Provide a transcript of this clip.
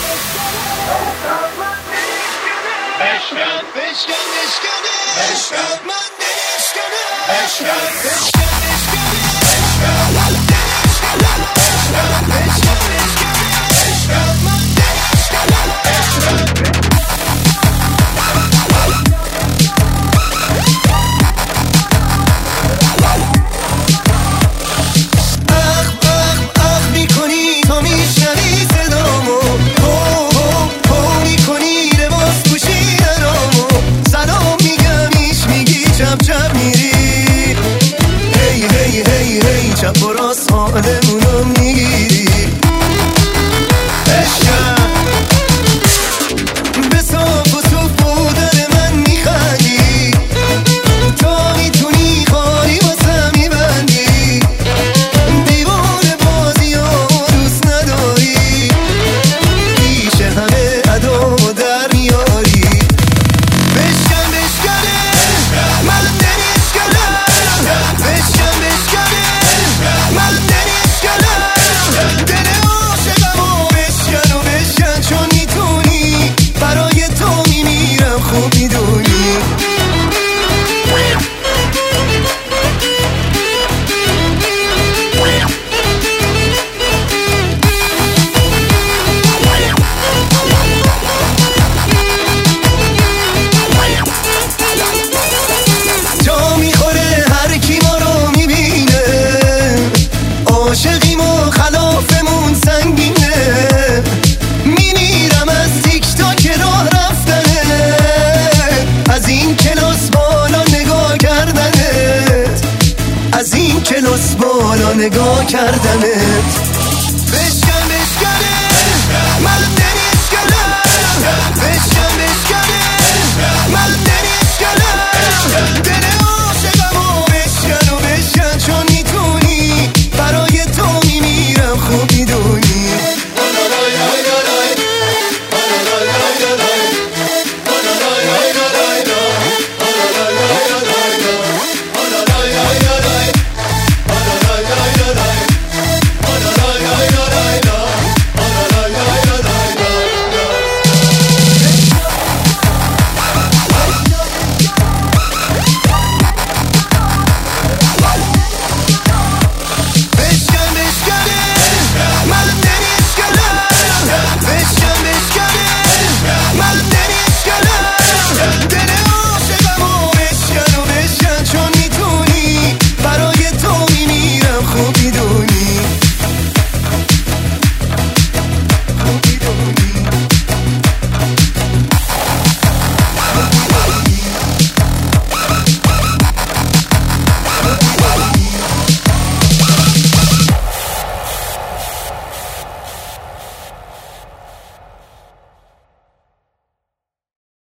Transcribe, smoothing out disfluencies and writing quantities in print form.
چپ و راست حالمونو میگیری عشقم به صاف و صوف بودن من میخندی تا میتونی خالی واسه میبندی دیوان بازی ها دوست نداری پیش همه ادا در میاری بشکن بشکنه من نمیشکنم بشکن بشکنه من نمیشکنم دل عاشقم و بشکن و بشکن چون میتونی برای تو میمیرم خوب میدونی جا میخوره هر کی ما رو میبینه عاشقیم و خلافمون سنگینه میمیرم از تیک تاک راه رفتنه از این کلاس بالا نگاه کردنت از این کلاس بالا نگاه کردنت